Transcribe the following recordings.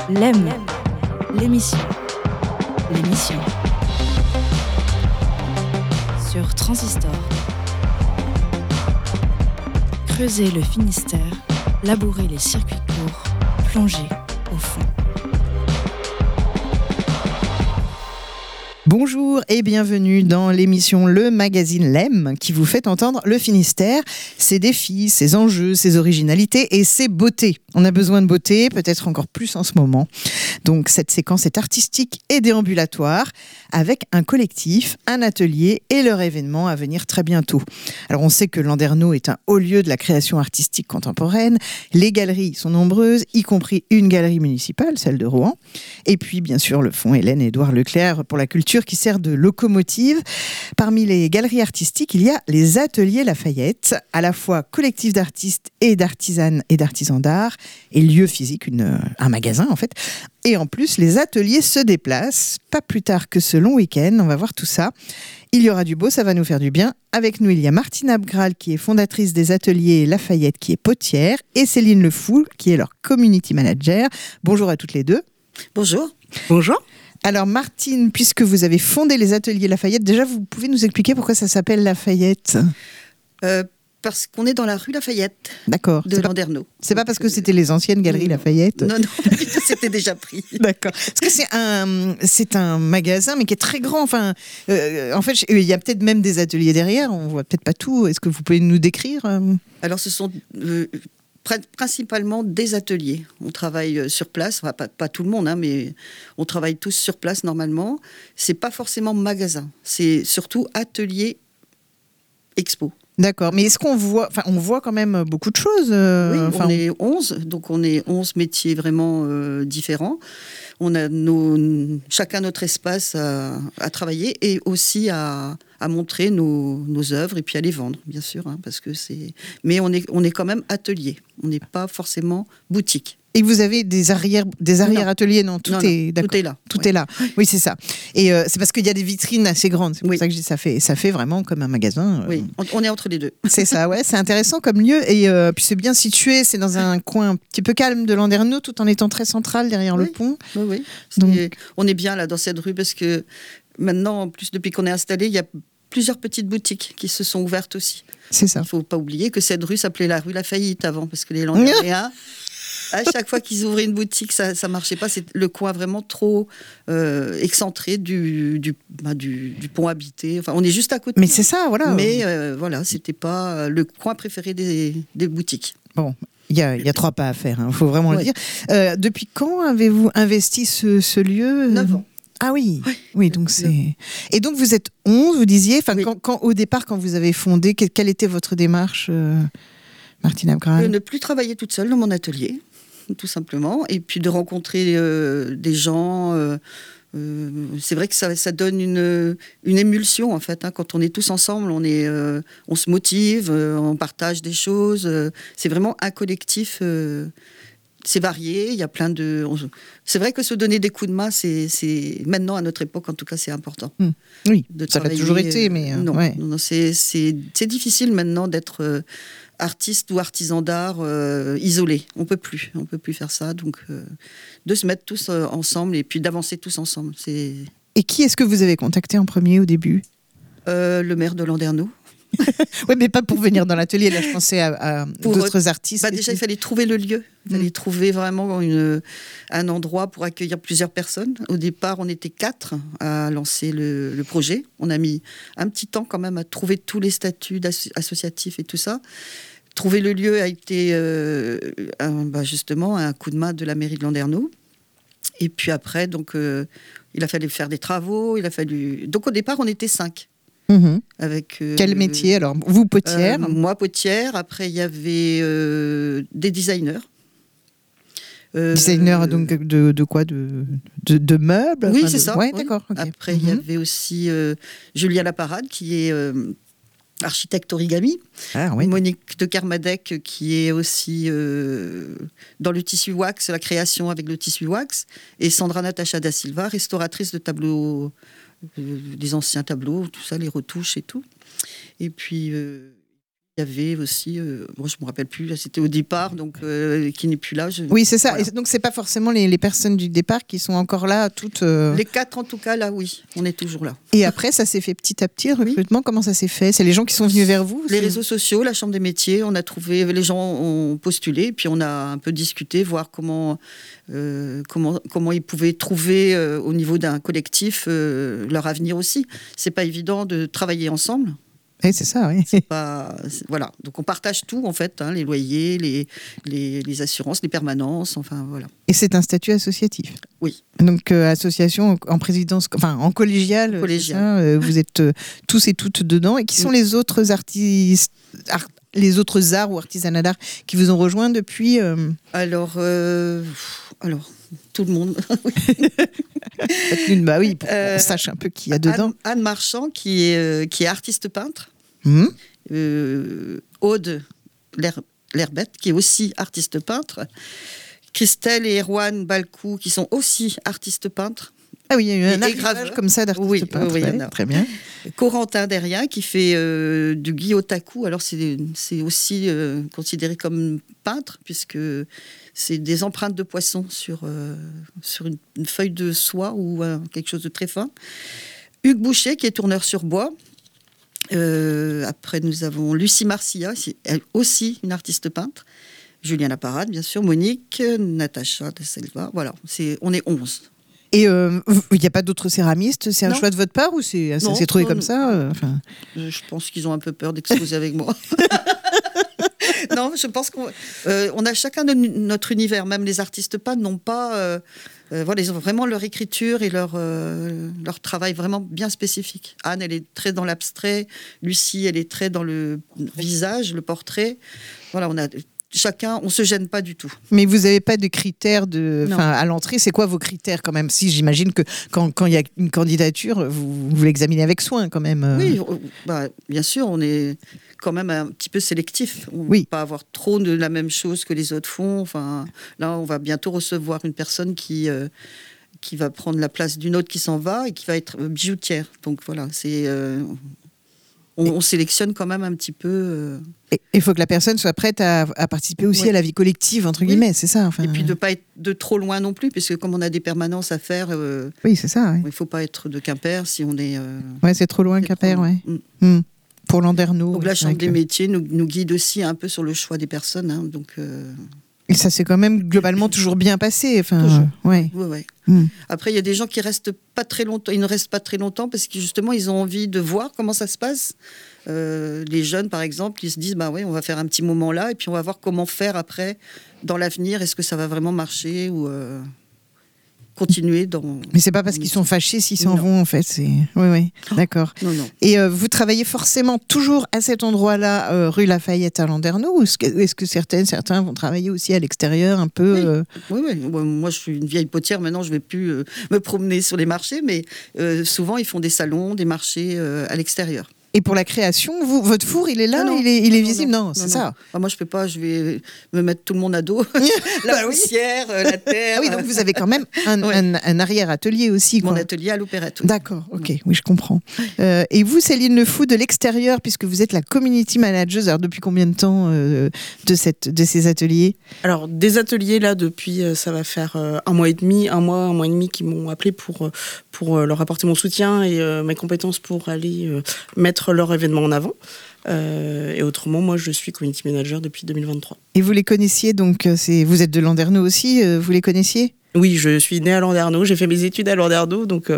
L'aime, l'émission. Sur Transistor. Creuser le Finistère, labourer les circuits courts, plonger au fond. Bonjour et bienvenue dans l'émission Le Magazine L'aime qui vous fait entendre le Finistère, ses défis, ses enjeux, ses originalités et ses beautés. On a besoin de beauté, peut-être encore plus en ce moment. Donc cette séquence est artistique et déambulatoire avec un collectif, un atelier et leur événement à venir très bientôt. Alors on sait que Landerneau est un haut lieu de la création artistique contemporaine. Les galeries sont nombreuses, y compris une galerie municipale, celle de Rohan. Et puis bien sûr le fonds Hélène-Édouard Leclerc pour la culture qui sert de locomotive. Parmi les galeries artistiques, il y a les ateliers Lafayette, à la fois collectif d'artistes et d'artisanes et d'artisans d'art, et lieu physique, un magasin en fait. Et en plus, les ateliers se déplacent, pas plus tard que ce long week-end, on va voir tout ça. Il y aura du beau, ça va nous faire du bien. Avec nous, il y a Martine Abgral, qui est fondatrice des ateliers Lafayette, qui est potière, et Céline Le Fou, qui est leur community manager. Bonjour à toutes les deux. Bonjour. Bonjour. Alors Martine, puisque vous avez fondé les ateliers Lafayette, déjà vous pouvez nous expliquer pourquoi ça s'appelle Lafayette ? Parce qu'on est dans la rue Lafayette. D'accord. De Landerneau. C'est pas parce que c'était les anciennes galeries Lafayette. Non, c'était déjà pris. D'accord. Parce que c'est un magasin, mais qui est très grand. Enfin, en fait, il y a peut-être même des ateliers derrière. On voit peut-être pas tout. Est-ce que vous pouvez nous décrire ? Alors, ce sont principalement des ateliers. On travaille sur place. Enfin, pas tout le monde, hein, mais on travaille tous sur place normalement. C'est pas forcément magasin. C'est surtout atelier expo. D'accord, mais est-ce qu'on voit, on voit quand même beaucoup de choses Oui, on est 11, donc on est 11 métiers vraiment différents. On a chacun notre espace à travailler et aussi à montrer nos œuvres et puis à les vendre, bien sûr, hein, parce que c'est. Mais on est quand même atelier, on n'est pas forcément boutique. Et vous avez des arrière ateliers, non, tout est là. Tout est là. Oui, c'est ça. Et c'est parce qu'il y a des vitrines assez grandes. C'est pour ça que je dis ça fait vraiment comme un magasin. Oui, on est entre les deux. C'est ça, ouais. C'est intéressant comme lieu et puis c'est bien situé. C'est dans un coin un petit peu calme de Landerneau, tout en étant très central derrière le pont. Oui. Donc on est bien là dans cette rue parce que maintenant, en plus depuis qu'on est installé, il y a plusieurs petites boutiques qui se sont ouvertes aussi. C'est ça. Il ne faut pas oublier que cette rue s'appelait la rue Lafayette avant parce que les Landéréens. À chaque fois qu'ils ouvraient une boutique, ça marchait pas. C'est le coin vraiment trop excentré du pont habité. Enfin, on est juste à côté. Mais c'est ça, voilà. Mais voilà, c'était pas le coin préféré des boutiques. Bon. Il y a 3 pas à faire, il faut vraiment le dire. Depuis quand avez-vous investi ce lieu ? 9 ans. Ah oui, oui, donc c'est. Et donc vous êtes 11, vous disiez. Enfin, oui. Au départ, quand vous avez fondé, quelle était votre démarche, Martine Abgral ? Ne plus travailler toute seule dans mon atelier, tout simplement, et puis de rencontrer des gens. C'est vrai que ça donne une émulsion en fait. Hein. Quand on est tous ensemble, on se motive, on partage des choses. C'est vraiment un collectif. C'est varié. Il y a plein de. C'est vrai que se donner des coups de main, c'est maintenant à notre époque, en tout cas, c'est important. Oui, ça l'a toujours été, mais non, c'est difficile maintenant d'être artiste ou artisan d'art isolé. On peut plus faire ça. Donc, de se mettre tous ensemble et puis d'avancer tous ensemble. Et qui est-ce que vous avez contacté en premier au début ? Le maire de Landerneau. Oui, mais pas pour venir dans l'atelier. Là, je pensais à d'autres artistes. Déjà, il fallait trouver le lieu. Il fallait trouver vraiment un endroit pour accueillir plusieurs personnes. Au départ, on était 4 à lancer le projet. On a mis un petit temps quand même à trouver tous les statuts associatifs et tout ça. Trouver le lieu a été justement un coup de main de la mairie de Landerneau. Et puis après, donc, il a fallu faire des travaux. Donc au départ, on était 5. Avec, quel métier alors ? Vous, potière ? Moi, potière. Après, il y avait des designers. Designers donc de quoi ? De meubles ? Oui, c'est ça. Ouais, oui. d'accord. Okay. Après, il y avait aussi Julien Laparade, qui est architecte origami. Ah, oui. Monique de Kermadec, qui est aussi dans le tissu wax, la création avec le tissu wax. Et Sandra Natacha da Silva, restauratrice de tableaux. Des anciens tableaux, tout ça, les retouches et tout. Et puis Il y avait aussi, moi je me rappelle plus, là, c'était au départ, donc qui n'est plus là. Oui, c'est ça. Voilà. Et donc c'est pas forcément les personnes du départ qui sont encore là, toutes. Les 4 en tout cas, là, oui, on est toujours là. Et après, ça s'est fait petit à petit, le recrutement. Comment ça s'est fait? C'est les gens qui sont venus vers vous? Les réseaux sociaux, la Chambre des métiers, on a trouvé, les gens ont postulé, puis on a un peu discuté, voir comment ils pouvaient trouver au niveau d'un collectif leur avenir aussi. C'est pas évident de travailler ensemble. Oui, c'est ça, oui. Voilà. Donc on partage tout en fait, hein, les loyers, les assurances, les permanences, enfin voilà. Et c'est un statut associatif. Oui. Donc association en présidence, enfin en collégial. Ça, vous êtes tous et toutes dedans. Et qui sont les autres artistes, les autres arts ou artisanats d'art qui vous ont rejoint depuis Alors, tout le monde. Bah oui, pour qu'on sache un peu qui y a dedans. Anne Marchand, qui est artiste peintre. Aude Lerbette, qui est aussi artiste peintre. Christelle et Erwan Balcou, qui sont aussi artistes peintres. Ah oui, il y a eu un arrivage comme ça d'artistes peintres. Oui, très bien. Corentin Derrien, qui fait du guillotaku. Alors, c'est aussi considéré comme peintre, puisque c'est des empreintes de poisson sur une feuille de soie ou quelque chose de très fin. Hugues Boucher, qui est tourneur sur bois. Après, nous avons Lucie Marcia, elle aussi une artiste peintre. Julien Laparade, bien sûr. Monique, Natacha de Selva. Voilà, on est 11. Et il n'y a pas d'autres céramistes? C'est un choix de votre part ou ça s'est trouvé comme ça Je pense qu'ils ont un peu peur d'exposer avec moi. Non, je pense qu'on a chacun notre univers. Même les artistes peintres n'ont pas... voilà, ils ont vraiment leur écriture et leur travail vraiment bien spécifique. Anne, elle est très dans l'abstrait. Lucie, elle est très dans le visage, le portrait. Voilà, chacun, on se gêne pas du tout. Mais vous n'avez pas de critères à l'entrée? C'est quoi vos critères quand même? Si j'imagine que quand il y a une candidature, vous l'examinez avec soin quand même. Oui, bien sûr, on est quand même un petit peu sélectif. On ne peut pas avoir trop de la même chose que les autres font. Enfin, là, on va bientôt recevoir une personne qui va prendre la place d'une autre qui s'en va et qui va être bijoutière. Donc voilà, on sélectionne quand même un petit peu. Il faut que la personne soit prête à participer aussi à la vie collective, entre guillemets, c'est ça. Et puis de ne pas être de trop loin non plus, puisque comme on a des permanences à faire, oui, c'est ça. Il ne faut pas être de Quimper si on est... c'est trop loin Quimper, pour Landerneau. Donc la Chambre des métiers nous guide aussi un peu sur le choix des personnes. Hein, donc, Et ça s'est quand même globalement toujours bien passé. Toujours. Ouais. Après, il y a des gens qui restent pas très longtemps. Ils ne restent pas très longtemps parce que justement, ils ont envie de voir comment ça se passe. Les jeunes, par exemple, ils se disent on va faire un petit moment là et puis on va voir comment faire après dans l'avenir. Est-ce que ça va vraiment marcher ou continuer dans... Mais c'est pas parce qu'ils sont fâchés s'ils s'en vont, en fait. Oui, d'accord. Non. Et vous travaillez forcément toujours à cet endroit-là, rue Lafayette à Landerneau, ou est-ce que certains vont travailler aussi à l'extérieur un peu Oui. Moi, je suis une vieille potière. Maintenant, je vais plus me promener sur les marchés, mais souvent, ils font des salons, des marchés à l'extérieur. Et pour la création, votre four, il est là, il est visible? Non, c'est ça. Moi, je peux pas, je vais me mettre tout le monde à dos. La poussière, la terre. Ah oui, donc vous avez quand même un arrière-atelier aussi. Mon atelier à l'opérette. Oui. D'accord, ok, oui, je comprends. Et vous, Céline Le Fou, de l'extérieur, puisque vous êtes la community manager, alors depuis combien de temps de ces ateliers? Alors, des ateliers, là, depuis, ça va faire un mois et demi qui m'ont appelé pour leur apporter mon soutien et mes compétences pour aller mettre leur événement en avant. Et autrement, moi, je suis community manager depuis 2023. Et vous les connaissiez, donc vous êtes de Landerneau aussi, vous les connaissiez? Oui, je suis née à Landerneau, j'ai fait mes études à Landerneau, donc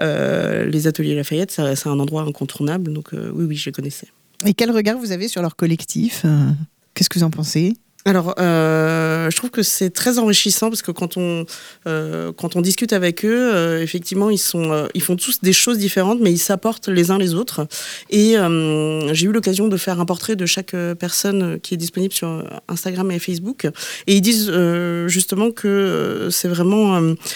les ateliers Lafayette, c'est un endroit incontournable, donc oui, je les connaissais. Et quel regard vous avez sur leur collectif? Qu'est-ce que vous en pensez? Alors, je trouve que c'est très enrichissant parce que quand on discute avec eux, effectivement, ils font tous des choses différentes, mais ils s'apportent les uns les autres. Et j'ai eu l'occasion de faire un portrait de chaque personne qui est disponible sur Instagram et Facebook. Et ils disent justement que c'est vraiment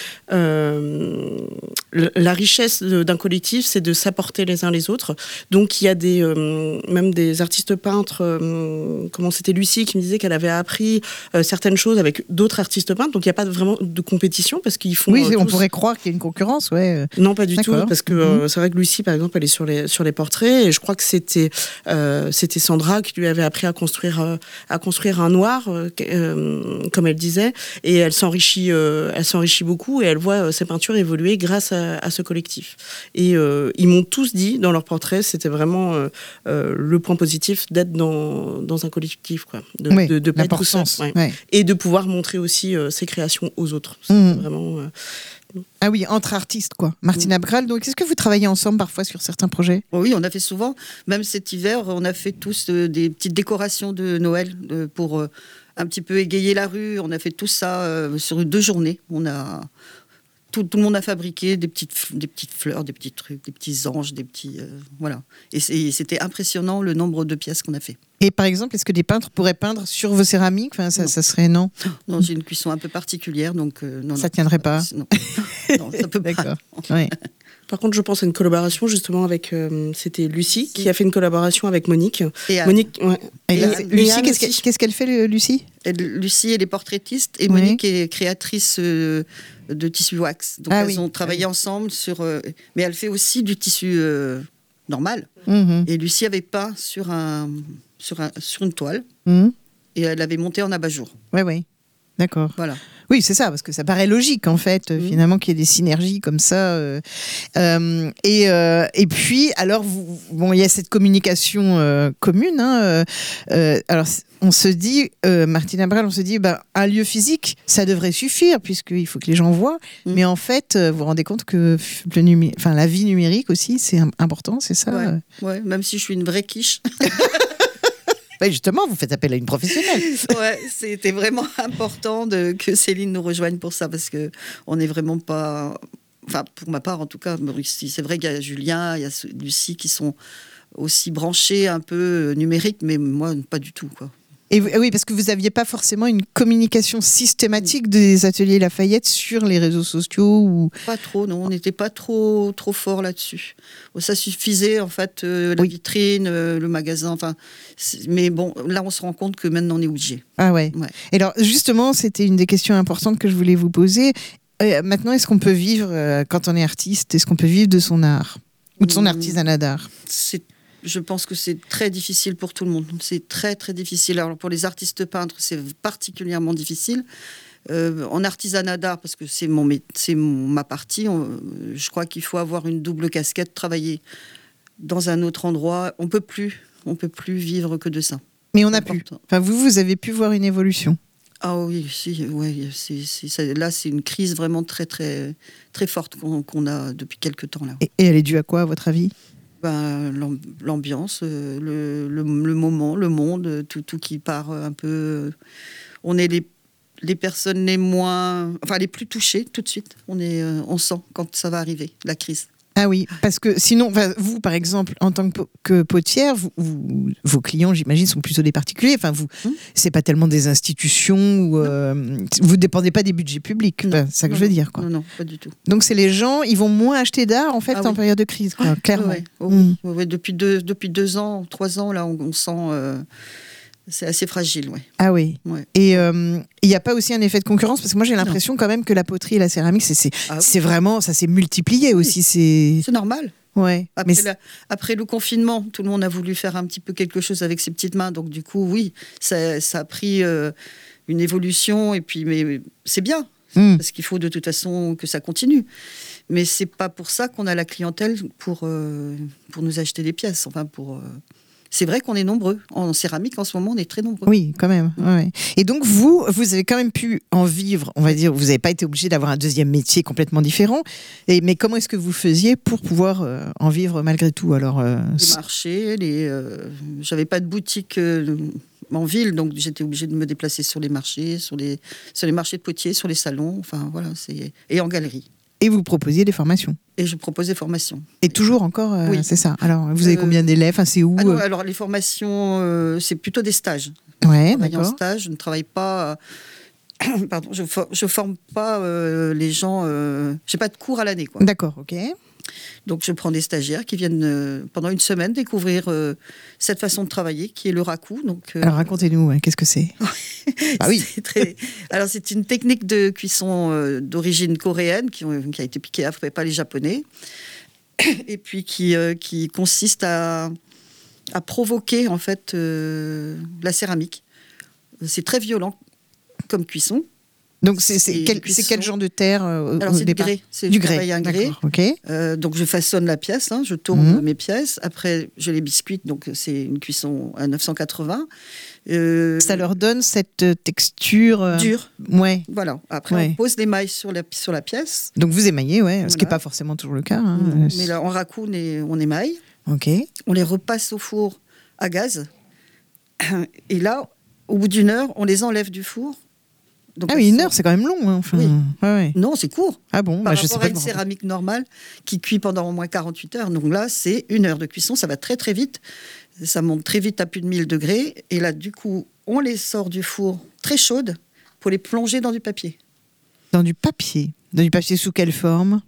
la richesse d'un collectif, c'est de s'apporter les uns les autres. Donc, il y a même des artistes peintres, comment c'était Lucie qui me disait qu'elle avait appris certaines certaines choses avec d'autres artistes peintres, donc il n'y a pas vraiment de compétition parce qu'ils font. Oui, tous... on pourrait croire qu'il y a une concurrence, ouais. Non, pas du tout, D'accord. parce que c'est vrai que Lucie, par exemple, elle est sur les portraits, et je crois que c'était Sandra qui lui avait appris à construire un noir, comme elle disait, et elle s'enrichit beaucoup, et elle voit ses peintures évoluer grâce à ce collectif. Et ils m'ont tous dit dans leurs portraits, c'était vraiment le point positif d'être dans un collectif, quoi, de pas être tout seul, ouais. et de pouvoir montrer aussi ses créations aux autres. C'était vraiment. Ah oui, entre artistes, quoi. Martine Abgral, donc est-ce que vous travaillez ensemble parfois sur certains projets ? Oui, on a fait souvent. Même cet hiver, on a fait tous des petites décorations de Noël pour un petit peu égayer la rue. On a fait tout ça sur 2 journées. Tout le monde a fabriqué des petites fleurs, des petits trucs, des petits anges, des petits... voilà. Et c'était impressionnant le nombre de pièces qu'on a fait. Et par exemple, est-ce que des peintres pourraient peindre sur vos céramiques ? Enfin, ça serait non. Non, j'ai une cuisson un peu particulière, donc non. Ça tiendrait pas. Non, non, ça peut pas. D'accord. Ouais. Par contre, je pense à une collaboration justement avec, c'était Lucie qui a fait une collaboration avec Monique. Et Monique, ouais. Et Lucie, Anne qu'est-ce qu'elle fait, Lucie ? Lucie, elle est portraitiste et Monique est créatrice de tissu wax. Donc elles ont travaillé ensemble sur... mais elle fait aussi du tissu normal. Et Lucie avait peint sur une toile et elle avait monté en abat-jour. Oui. D'accord. Voilà. Oui, c'est ça, parce que ça paraît logique, en fait, finalement, qu'il y ait des synergies comme ça. Et puis, alors, il y a cette communication commune. Alors, on se dit, Martine Abgral, un lieu physique, ça devrait suffire, puisqu'il faut que les gens voient. Mais en fait, vous vous rendez compte que la vie numérique aussi, c'est important, c'est ça ? Ouais, même si je suis une vraie quiche. Ouais, justement, vous faites appel à une professionnelle. Ouais, c'était vraiment important que Céline nous rejoigne pour ça, parce qu'on n'est vraiment pas... Enfin, pour ma part, en tout cas, c'est vrai qu'il y a Julien, il y a Lucie qui sont aussi branchés un peu numérique, mais moi, pas du tout, quoi. Et oui, parce que vous n'aviez pas forcément une communication systématique des ateliers Lafayette sur les réseaux sociaux ou... Pas trop, non, on n'était pas trop fort là-dessus. Ça suffisait, en fait, la vitrine, le magasin, enfin... Mais bon, là, on se rend compte que maintenant, on est obligé. Ah ouais. Et alors, justement, c'était une des questions importantes que je voulais vous poser. Maintenant, est-ce qu'on peut vivre, quand on est artiste, est-ce qu'on peut vivre de son art ou de son artisanat d'art ? Je pense que c'est très difficile pour tout le monde. C'est très, très difficile. Alors, pour les artistes peintres, c'est particulièrement difficile. En artisanat d'art, parce que c'est ma partie, je crois qu'il faut avoir une double casquette, travailler dans un autre endroit. On peut plus vivre que de ça. Mais on a pu. Enfin, vous avez pu voir une évolution. Ah oui, là, c'est une crise vraiment très, très, très forte qu'on a depuis quelques temps. Là. Et elle est due à quoi, à votre avis ? L'ambiance, le moment, le monde, tout qui part un peu... On est les personnes les plus touchées tout de suite. On sent quand ça va arriver, la crise. Ah oui, parce que sinon, vous, par exemple, en tant que potière, vos clients, j'imagine, sont plutôt des particuliers. Enfin, c'est pas tellement des institutions où vous dépendez pas des budgets publics. C'est ça que je veux dire, quoi. Non, pas du tout. Donc, c'est les gens, ils vont moins acheter d'art, en fait, en période de crise, quoi, clairement. Ouais, depuis 2 ans, 3 ans, là, on sent... c'est assez fragile, ouais. Ah oui. Ouais. Et il n'y a pas aussi un effet de concurrence, parce que moi j'ai l'impression quand même que la poterie et la céramique, c'est vraiment, ça s'est multiplié aussi. C'est normal. Ouais. Après le confinement, tout le monde a voulu faire un petit peu quelque chose avec ses petites mains, donc du coup, oui, ça a pris une évolution, et puis mais c'est bien, parce qu'il faut de toute façon que ça continue. Mais c'est pas pour ça qu'on a la clientèle pour nous acheter des pièces. Enfin, c'est vrai qu'on est nombreux. En céramique, en ce moment, on est très nombreux. Oui, quand même. Ouais. Et donc, vous avez quand même pu en vivre, on va dire. Vous n'avez pas été obligé d'avoir un deuxième métier complètement différent. Mais comment est-ce que vous faisiez pour pouvoir en vivre malgré tout alors, Les marchés, j'avais pas de boutique en ville, donc j'étais obligée de me déplacer sur les marchés, sur les marchés de Poitiers, sur les salons, enfin voilà, et en galerie. Et vous proposiez des formations. Et je propose des formations. Et toujours encore, oui. C'est ça. Alors, vous avez combien d'élèves ? Enfin, c'est où non, alors, les formations, c'est plutôt des stages. Ouais, je d'accord. En stage, je ne travaille pas... pardon, je forme pas les gens... j'ai pas de cours à l'année, quoi. D'accord, ok. Donc je prends des stagiaires qui viennent pendant une semaine découvrir cette façon de travailler qui est le raku. Donc, Alors racontez-nous, qu'est-ce que c'est? Ah oui. Alors c'est une technique de cuisson d'origine coréenne qui a été piquée après par les Japonais et puis qui consiste à provoquer en fait la céramique. C'est très violent comme cuisson. Donc c'est quel genre de terre Alors au c'est départ? du grès. Un grès. Okay. Donc je façonne la pièce, je tourne mes pièces. Après je les biscuite, donc c'est une cuisson à 980. Ça leur donne cette texture dure. Ouais. Voilà. Après on pose l'émail sur la pièce. Donc vous émaillez, voilà. Ce qui n'est pas forcément toujours le cas. Mais là en raku on émaille. Ok. On les repasse au four à gaz. Et là, au bout d'une heure, on les enlève du four. Donc, ah oui, une heure, c'est quand même long. Enfin. Oui. Ouais. Non, c'est court. Ah bon, par je sais rapport pas à une céramique normale qui cuit pendant au moins 48 heures. Donc là, c'est 1 heure de cuisson. Ça va très très vite. Ça monte très vite à plus de 1000 degrés. Et là, du coup, on les sort du four très chaudes pour les plonger dans du papier. Dans du papier sous quelle forme?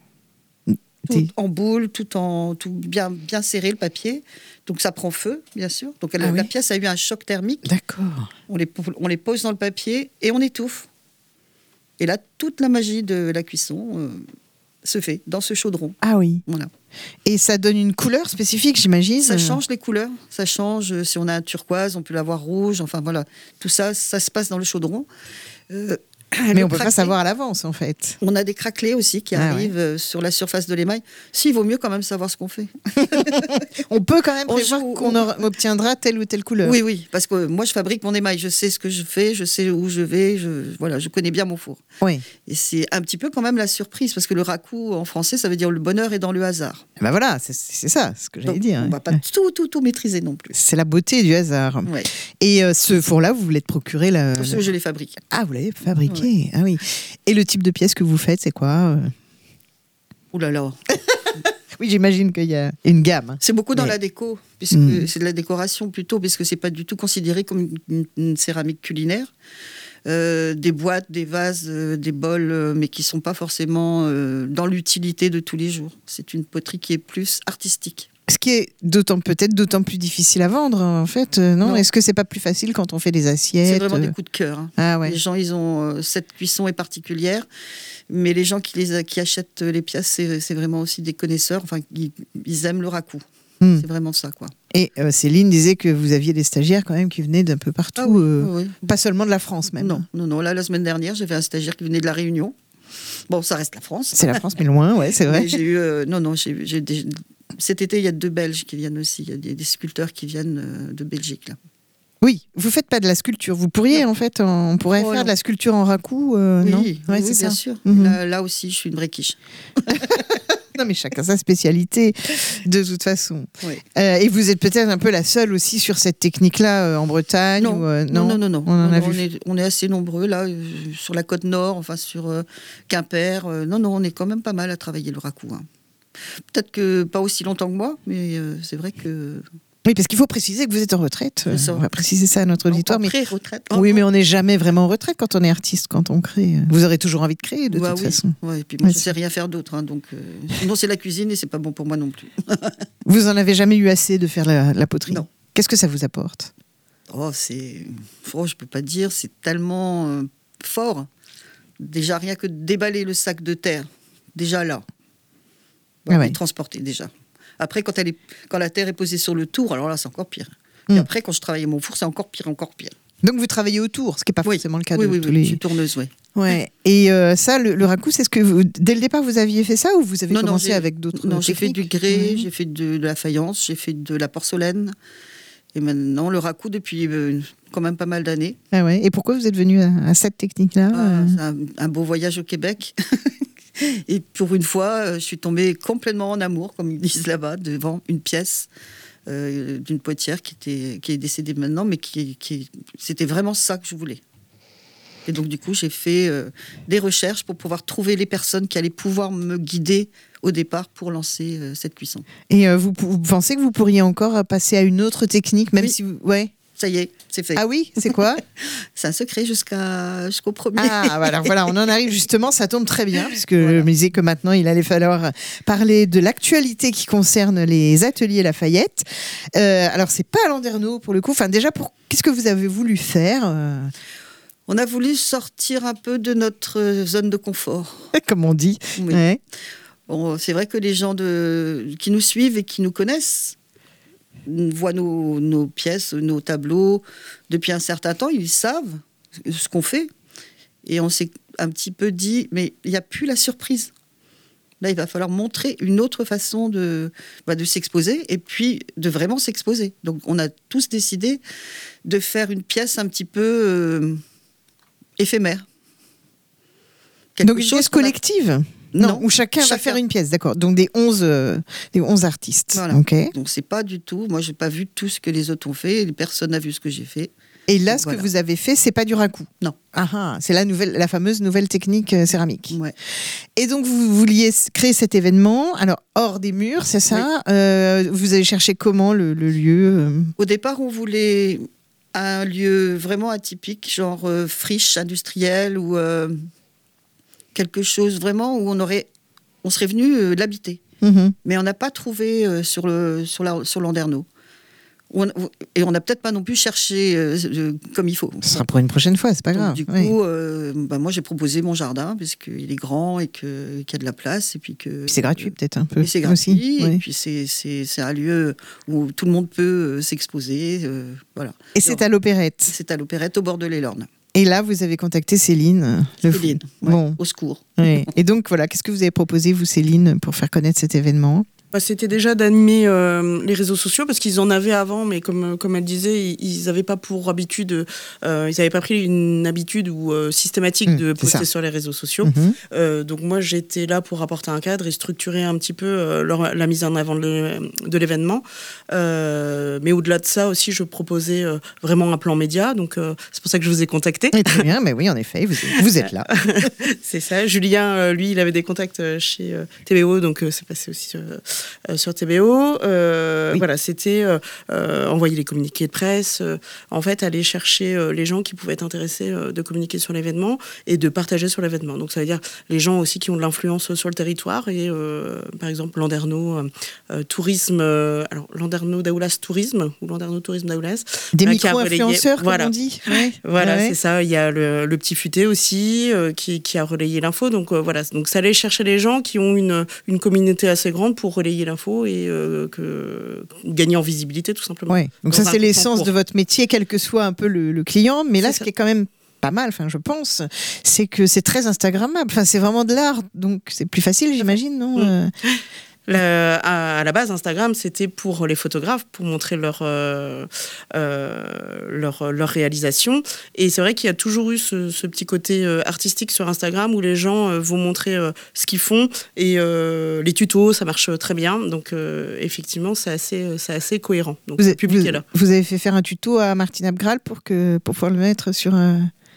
Tout en boule, tout bien serré le papier. Donc ça prend feu, bien sûr. Donc la pièce a eu un choc thermique. D'accord. On les pose dans le papier et on étouffe. Et là, toute la magie de la cuisson se fait dans ce chaudron. Ah oui. Voilà. Et ça donne une couleur spécifique, j'imagine? Ça change les couleurs. Ça change. Si on a un turquoise, on peut l'avoir rouge. Enfin voilà. Tout ça, ça se passe dans le chaudron. Mais on ne peut pas savoir à l'avance, en fait. On a des craquelets aussi qui arrivent sur la surface de l'émail. Il vaut mieux quand même savoir ce qu'on fait. On peut quand même prévoir qu'on obtiendra telle ou telle couleur. Oui, parce que moi, je fabrique mon émail. Je sais ce que je fais, je sais où je vais. Je connais bien mon four. Oui. Et c'est un petit peu quand même la surprise, parce que le raku, en français, ça veut dire le bonheur est dans le hasard. Ben voilà, c'est ça, ce que j'allais dire. On ne va pas tout maîtriser non plus. C'est la beauté du hasard. Ouais. Et ce four-là, vous voulez te procurer Je les fabrique. Ah, vous l'avez fabriqué. Ouais. Ah oui. Et le type de pièce que vous faites, c'est quoi? Ouh là là. Oui, j'imagine qu'il y a une gamme. C'est beaucoup dans la déco, puisque c'est de la décoration plutôt, parce que c'est pas du tout considéré comme une céramique culinaire. Des boîtes, des vases, des bols, mais qui sont pas forcément dans l'utilité de tous les jours. C'est une poterie qui est plus artistique. Ce qui est peut-être d'autant plus difficile à vendre, en fait, non? Est-ce que c'est pas plus facile quand on fait des assiettes? C'est vraiment des coups de cœur. Ah ouais. Les gens, ils ont cette cuisson est particulière, mais les gens qui achètent les pièces, c'est vraiment aussi des connaisseurs. Enfin, ils aiment le raku. C'est vraiment ça, quoi. Et Céline disait que vous aviez des stagiaires quand même qui venaient d'un peu partout, oui. Pas seulement de la France même. Non. Là, la semaine dernière, j'avais un stagiaire qui venait de la Réunion. Bon, ça reste la France. C'est la France, mais loin, ouais, c'est vrai. Mais j'ai eu, cet été, il y a 2 Belges qui viennent aussi. Il y a des sculpteurs qui viennent de Belgique, là. Oui, vous faites pas de la sculpture. Vous pourriez, en fait, on pourrait faire de la sculpture en raku, non? Oui, c'est bien ça. sûr. Là aussi, je suis une vraie quiche. Non, mais chacun sa spécialité, de toute façon. Oui. Et vous êtes peut-être un peu la seule aussi sur cette technique-là en Bretagne? Non. On est assez nombreux, là, sur la côte nord, enfin sur Quimper. On est quand même pas mal à travailler le raku. Peut-être que pas aussi longtemps que moi, mais c'est vrai que... Oui, parce qu'il faut préciser que vous êtes en retraite. On va préciser ça à notre auditoire. En pré-retraite. Oui, mais on n'est jamais vraiment en retraite quand on est artiste, quand on crée. Vous aurez toujours envie de créer, de toute façon. Ouais, et puis moi, je ne sais rien faire d'autre. Donc, sinon, c'est la cuisine et c'est pas bon pour moi non plus. Vous en avez jamais eu assez de faire la poterie? Non. Qu'est-ce que ça vous apporte? Je peux pas dire, c'est tellement fort. Déjà, rien que de déballer le sac de terre, déjà là. Et transporter déjà. Après, quand la terre est posée sur le tour, alors là, c'est encore pire. Et après, quand je travaillais mon four, c'est encore pire. Donc, vous travaillez autour, ce qui n'est pas forcément le cas de tous les... Je suis tourneuse, oui. Ouais. Et ça, le raku, c'est ce que dès le départ, vous aviez fait ça ou vous avez commencé avec d'autres techniques? Non, j'ai fait du grès, j'ai fait de la faïence, j'ai fait de la porcelaine. Et maintenant, le raku depuis quand même pas mal d'années. Ah ouais. Et pourquoi vous êtes venu à cette technique-là? C'est un beau voyage au Québec. Et pour une fois, je suis tombée complètement en amour, comme ils disent là-bas, devant une pièce d'une potière qui est décédée maintenant, mais c'était vraiment ça que je voulais. Et donc, du coup, j'ai fait des recherches pour pouvoir trouver les personnes qui allaient pouvoir me guider au départ pour lancer cette cuisson. Et vous pensez que vous pourriez encore passer à une autre technique, même si vous... Ouais. Ça y est, c'est fait. Ah oui, c'est quoi? C'est un secret jusqu'au 1er. Ah, alors voilà, on en arrive justement, ça tombe très bien, puisque je me disais que maintenant, il allait falloir parler de l'actualité qui concerne les ateliers Lafayette. Alors, c'est pas à Landerneau, pour le coup. Enfin, déjà, qu'est-ce que vous avez voulu faire On a voulu sortir un peu de notre zone de confort. Comme on dit. Oui. Ouais. Bon, c'est vrai que les gens qui nous suivent et qui nous connaissent voient nos pièces, nos tableaux depuis un certain temps. Ils savent ce qu'on fait. Et on s'est un petit peu dit, mais il n'y a plus la surprise. Là, il va falloir montrer une autre façon de s'exposer et puis de vraiment s'exposer. Donc, on a tous décidé de faire une pièce un petit peu éphémère. Donc, une pièce collective Non, où chacun va faire une pièce, d'accord. Donc des 11 artistes. Voilà. Okay. Donc c'est pas du tout. Moi, j'ai pas vu tout ce que les autres ont fait. Personne n'a vu ce que j'ai fait. Et là, ce que vous avez fait, c'est pas du raku. Non. C'est la fameuse nouvelle technique céramique. Ouais. Et donc vous vouliez créer cet événement, alors hors des murs, c'est ça. Oui. Vous avez cherché comment le lieu Au départ, on voulait un lieu vraiment atypique, genre friche industrielle ou quelque chose vraiment où on serait venu l'habiter. Mm-hmm. Mais on n'a pas trouvé sur Landerneau. Et on n'a peut-être pas non plus cherché comme il faut. Ce sera pour une prochaine fois, c'est pas grave. Du coup, moi j'ai proposé mon jardin parce qu'il est grand et qu'il y a de la place. Et puis c'est gratuit peut-être un peu. Et c'est gratuit. Aussi, et puis c'est un lieu où tout le monde peut s'exposer. Voilà. Et c'est à l'Opérette. C'est à l'Opérette au bord de l'Elorne. Et là, vous avez contacté Céline. Au secours. Ouais. Et donc voilà, qu'est-ce que vous avez proposé, vous Céline, pour faire connaître cet événement ? C'était déjà d'animer les réseaux sociaux parce qu'ils en avaient avant, mais comme elle disait, ils n'avaient pas pour habitude, ils n'avaient pas pris une habitude systématique de poster sur les réseaux sociaux. Mm-hmm. Donc moi, j'étais là pour apporter un cadre et structurer un petit peu la mise en avant de l'événement. Mais au-delà de ça aussi, je proposais vraiment un plan média. Donc c'est pour ça que je vous ai contacté. Très bien, mais oui, en effet, vous êtes là. C'est ça. Julien, lui, il avait des contacts chez TBO, donc c'est passé aussi sur TBO. Voilà, c'était envoyer les communiqués de presse, en fait, aller chercher les gens qui pouvaient être intéressés de communiquer sur l'événement et de partager sur l'événement. Donc ça veut dire les gens aussi qui ont de l'influence sur le territoire et par exemple Landerneau Tourisme, alors Landerneau Daoulas Tourisme ou Landerneau Tourisme Daoulas. Des micro-influenceurs, voilà. Comme on dit. Voilà, c'est ça. Il y a le petit futé aussi qui a relayé l'info. Donc voilà, donc ça allait chercher les gens qui ont une communauté assez grande pour relayer l'info et gagner en visibilité tout simplement. Ouais. Donc ça c'est l'essence de votre métier, quel que soit un peu le client. Mais là, ce qui est quand même pas mal, je pense, c'est que c'est très instagrammable. C'est vraiment de l'art, donc c'est plus facile, j'imagine, non ? À la base, Instagram, c'était pour les photographes, pour montrer leur réalisation. Et c'est vrai qu'il y a toujours eu ce petit côté artistique sur Instagram où les gens vont montrer ce qu'ils font. Et les tutos, ça marche très bien. Donc, effectivement, c'est assez cohérent. Donc, le public est là. Vous avez fait faire un tuto à Martine Abgral pour pouvoir le mettre sur Instagram ?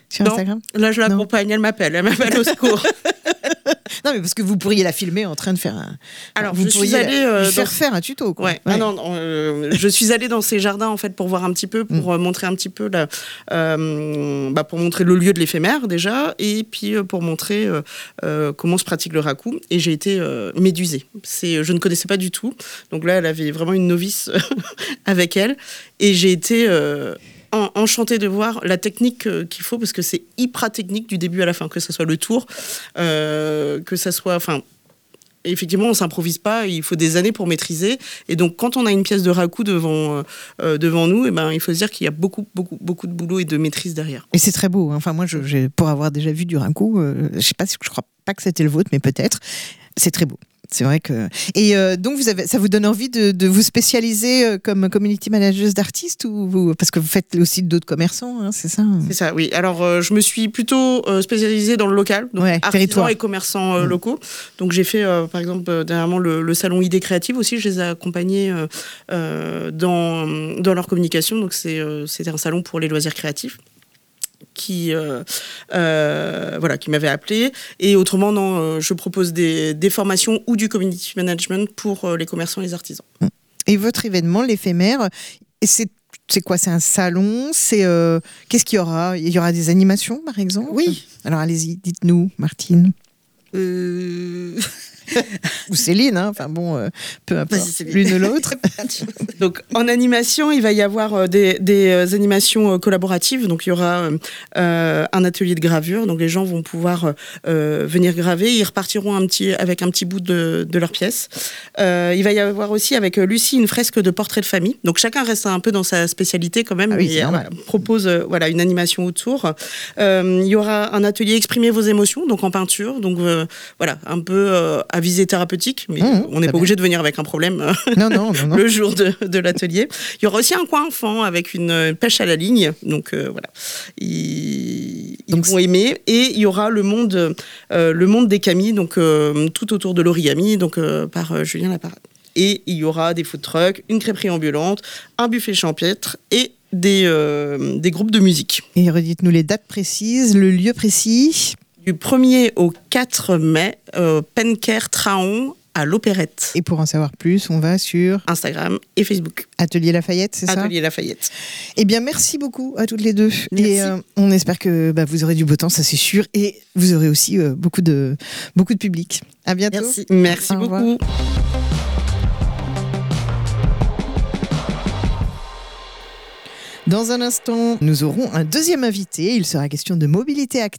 Là, je l'accompagne, elle m'appelle au secours. Non, mais parce que vous pourriez la filmer en train de faire un... Alors, je suis allée faire un tuto, quoi. Ouais. Ah non, je suis allée dans ces jardins, en fait, pour voir un petit peu, pour montrer un petit peu, pour montrer le lieu de l'éphémère, déjà, et puis pour montrer comment se pratique le raku. Et j'ai été médusée. Je ne connaissais pas du tout. Donc là, elle avait vraiment une novice avec elle. Et j'ai été... enchantée de voir la technique qu'il faut, parce que c'est hyper technique du début à la fin, que ce soit le tour, que ça soit... Effectivement, on s'improvise pas, il faut des années pour maîtriser. Et donc, quand on a une pièce de raku devant nous, il faut se dire qu'il y a beaucoup, beaucoup, beaucoup de boulot et de maîtrise derrière. Et c'est très beau. Moi, pour avoir déjà vu du raku, je crois pas que c'était le vôtre, mais peut-être, c'est très beau. C'est vrai que... Et donc, ça vous donne envie de vous spécialiser comme community manager d'artistes parce que vous faites aussi d'autres commerçants, c'est ça ? C'est ça, oui. Alors, je me suis plutôt spécialisée dans le local, donc artisans et commerçants locaux. Donc, j'ai fait, par exemple, dernièrement, le salon Idées Créatives aussi. Je les ai accompagnés dans leur communication. Donc, c'était un salon pour les loisirs créatifs. Qui m'avait appelé. Et autrement, non, je propose des formations ou du community management pour les commerçants et les artisans. Et votre événement, l'éphémère, c'est c'est quoi? C'est un salon? Qu'est-ce qu'il y aura? Il y aura des animations, par exemple? Oui. Alors allez-y, dites-nous, Martine. Ou Céline, hein. Enfin bon, peu importe, l'une ou l'autre. Donc en animation, il va y avoir des animations collaboratives. Donc il y aura un atelier de gravure. Donc les gens vont pouvoir venir graver. Ils repartiront avec un petit bout de leur pièce. Il va y avoir aussi avec Lucie une fresque de portrait de famille. Donc chacun reste un peu dans sa spécialité quand même. Ah oui, et propose une animation autour. Il y aura un atelier exprimer vos émotions, donc en peinture. Donc un peu à visée thérapeutique, mais on n'est pas obligé de venir avec un problème non. le jour de l'atelier. Il y aura aussi un coin enfant avec une pêche à la ligne, donc ils vont aimer. Et il y aura le monde des Camilles, donc tout autour de l'origami, donc par Julien Laparade. Et il y aura des food trucks, une crêperie ambulante, un buffet champêtre et des groupes de musique. Et redites-nous les dates précises, le lieu précis. Du 1er au 4 mai, Penker Traon à l'Opérette. Et pour en savoir plus, on va sur Instagram et Facebook. Atelier Lafayette, c'est ça? Atelier Lafayette. Eh bien, merci beaucoup à toutes les deux. Merci. Et on espère que vous aurez du beau temps, ça c'est sûr. Et vous aurez aussi beaucoup de public. À bientôt. Merci Au revoir. beaucoup. Dans un instant, nous aurons un deuxième invité. Il sera question de mobilité active.